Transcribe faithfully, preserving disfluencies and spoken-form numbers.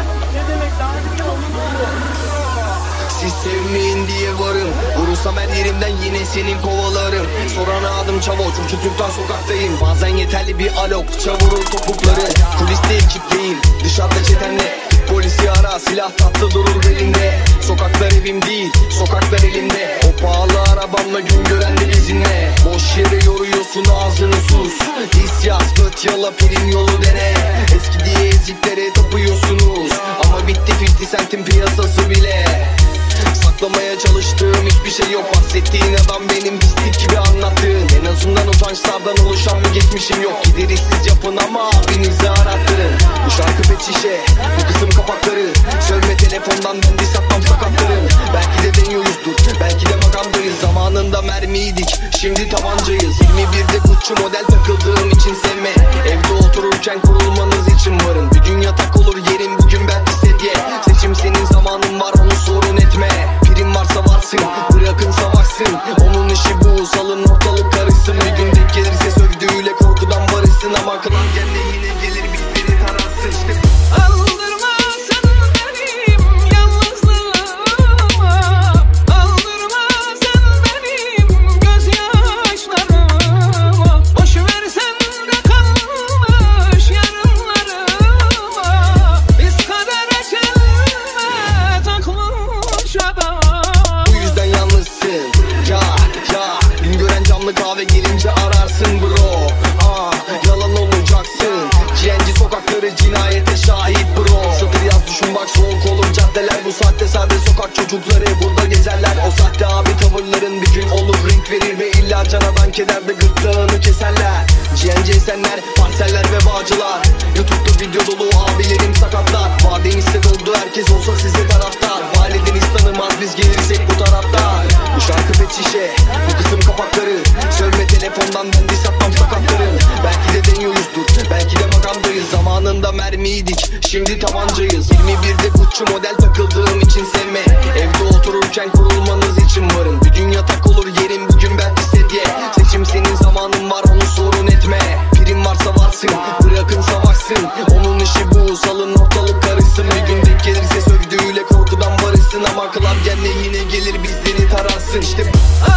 Siz sevmeyin diye varım, vurursam her yerimden yine senin kovalarım. Sorana adım Çavo, çocuktan sokaktayım. Bazen yeterli bir alo, çavurur topukları. Kuliste ekipleyim, dışarıda çetenle. Polisi ara, silah tatlı durur belinde. Sokaklar evim değil, sokaklar elimde. O pahalı arabamla gün gören de bizimle. Boş yere yoruyorsun ağzını sus. Dis yaz, göt yala, prim yolu dene. Eski diye eziklere tapıyorsunuz. Ama bitti elli sentin piyasası bile. Saklamaya çalıştığım hiçbir şey yok. Bahsettiğin adam benim pislik gibi anlattığın. En azından utançlardan oluşan bir geçmişim yok. Gideriz siz yapın ama abinizi arattırın. Bu şarkı pet şişe, bu kısım kapakları. Sövme telefondan ben dis atmam sakatlarım. Belki de deniyoruzdur, belki de makandayız. Zamanında mermiydik, şimdi tabancayız. yirmi birde Gucci model takıldığım için sevme. Evde otururken kurulmanız için varım. Bir gün yatak olur yerim, bugün belki sedye. Seçim senin, zamanın var, onu sorun etme. Prim varsa varsın, bırakın savaşsın. Onun işi bu, salın ortalık karışsın. Bir gün denk gelirse sövdüğüyle korkudan barışsın. Ama kılan kendi yine gelir bizleri tararsın işte. Aldırma sen benim yalnızlığıma, aldırma sen benim gözyaşlarıma. Boşversen de kalmış yarınlarıma. Biz kadere çelme takmış adam. Bu yüzden yalnızsın ya ya. Gün gören camlı kahve gelince ararsın bro. Ah, yalan olacaksın. G N G sokakları cinayete şahit bro. Satır yaz düşün bak, soğuk olur caddeler. Bu saatte sade sokak çocukları burada gezerler. O sahte abi tavırların bir gün olur renk verir. Ve illa canadan kederde gırtlağını keserler. G N G senler, parseller ve bağcılar. YouTube'da video dolu abilerim sakatlar. Vademizse doldu, herkes olsa size taraftar. Valideniz tanımaz, biz gelirsek bu taraftar. Bu şarkı pet şişe, bu kısım kapakları. Sövme telefondan ben dis atmam sakatlarım. Belki de deniyoruzdur, belki de makandayız. Zamanında mermiydik, şimdi tabancayız. yirmi birde Gucci model takıldığım için sevme. Evde otururken kurulmanız için varım. Bir gün yatak olur yerim, bugün belki sedye. Seçim senin, zamanın var, onu sorun etme. Prim varsa varsın, bırakın savaşsın. Onun işi bu, salın ortalık karışsın. Bir gün denk gelirse sövdüğüyle korkudan barışsın. Ama club gene yine gelir bizleri tararsın işte.